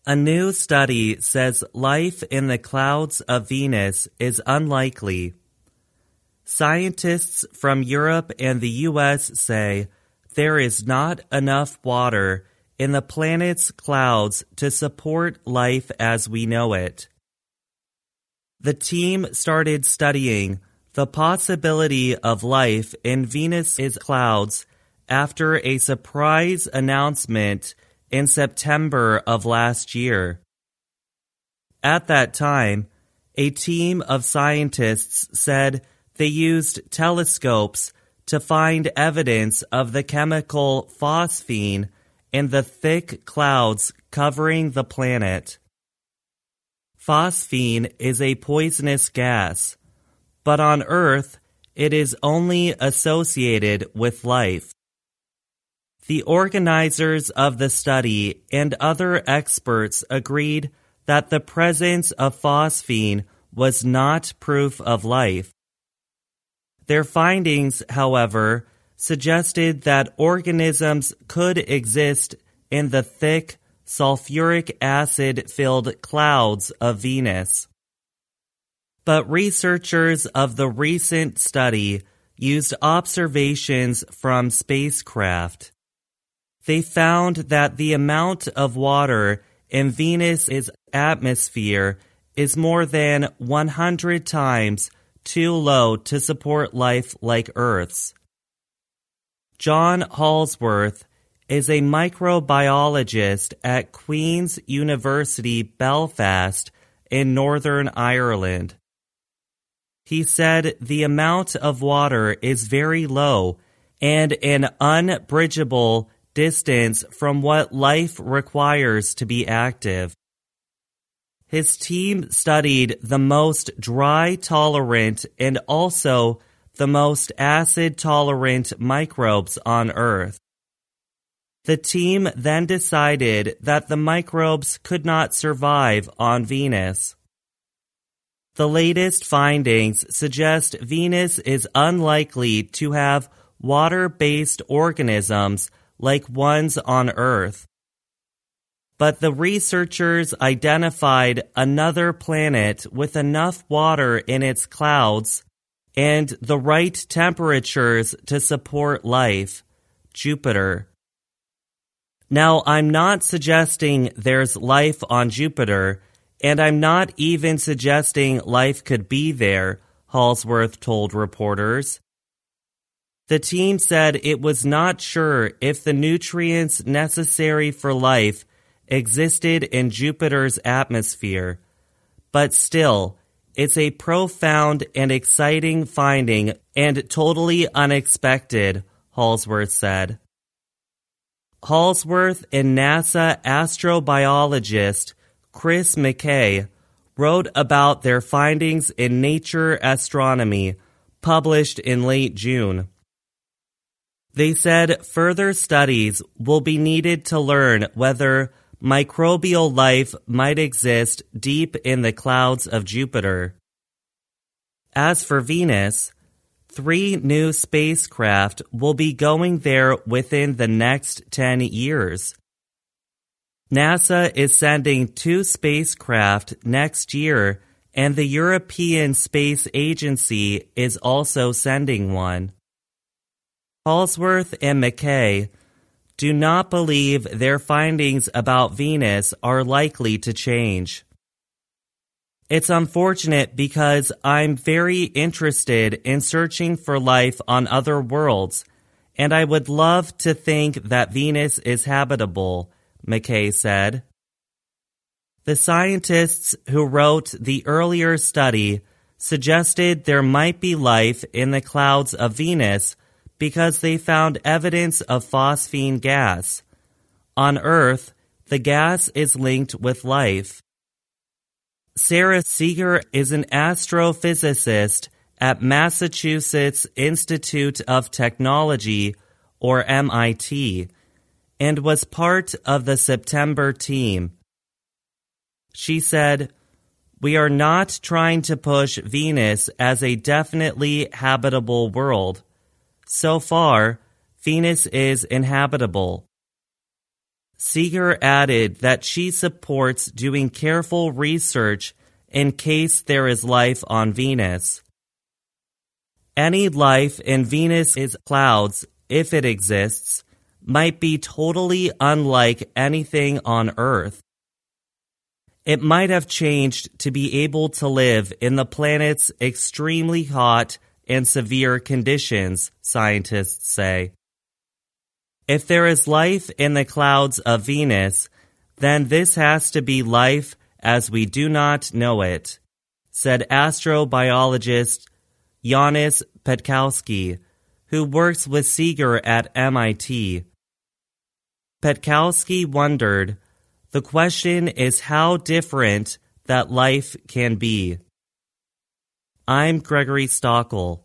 A new study says life in the clouds of Venus is unlikely. Scientists from Europe and the US say there is not enough water in the planet's clouds to support life as we know it. The team started studying the possibility of life in Venus's clouds after a surprise announcement in September of last year. At that time, a team of scientists said they used telescopes to find evidence of the chemical phosphine in the thick clouds covering the planet. Phosphine is a poisonous gas, but on Earth it is only associated with life. The organizers of the study and other experts agreed that the presence of phosphine was not proof of life. Their findings, however, suggested that organisms could exist in the thick, sulfuric acid-filled clouds of Venus. But researchers of the recent study used observations from spacecraft. They found that the amount of water in Venus's atmosphere is more than 100 times too low to support life like Earth's. John Halsworth is a microbiologist at Queen's University Belfast in Northern Ireland. He said the amount of water is very low and an unbridgeable distance from what life requires to be active. His team studied the most dry-tolerant and also the most acid-tolerant microbes on Earth. The team then decided that the microbes could not survive on Venus. The latest findings suggest Venus is unlikely to have water-based organisms like ones on Earth. But the researchers identified another planet with enough water in its clouds and the right temperatures to support life, Jupiter. Now, I'm not suggesting there's life on Jupiter, and I'm not even suggesting life could be there, Halsworth told reporters. The team said it was not sure if the nutrients necessary for life existed in Jupiter's atmosphere, but still, it's a profound and exciting finding and totally unexpected, Halsworth said. Halsworth and NASA astrobiologist Chris McKay wrote about their findings in Nature Astronomy, published in late June. They said further studies will be needed to learn whether microbial life might exist deep in the clouds of Jupiter. As for Venus, 3 new spacecraft will be going there within the next 10 years. NASA is sending 2 spacecraft next year, and the European Space Agency is also sending one. Halsworth and McKay do not believe their findings about Venus are likely to change. It's unfortunate because I'm very interested in searching for life on other worlds, and I would love to think that Venus is habitable, McKay said. The scientists who wrote the earlier study suggested there might be life in the clouds of Venus because they found evidence of phosphine gas. On Earth, the gas is linked with life. Sarah Seeger is an astrophysicist at Massachusetts Institute of Technology, or MIT, and was part of the September team. She said, "We are not trying to push Venus as a definitely habitable world. So far, Venus is inhabitable. Seeger added that she supports doing careful research in case there is life on Venus. Any life in Venus's clouds, if it exists, might be totally unlike anything on Earth. It might have changed to be able to live in the planet's extremely hot and severe conditions, scientists say. If there is life in the clouds of Venus, then this has to be life as we do not know it, said astrobiologist Janusz Petkowski, who works with Seeger at MIT. Petkowski wondered, the question is how different that life can be. I'm Gregory Stockel.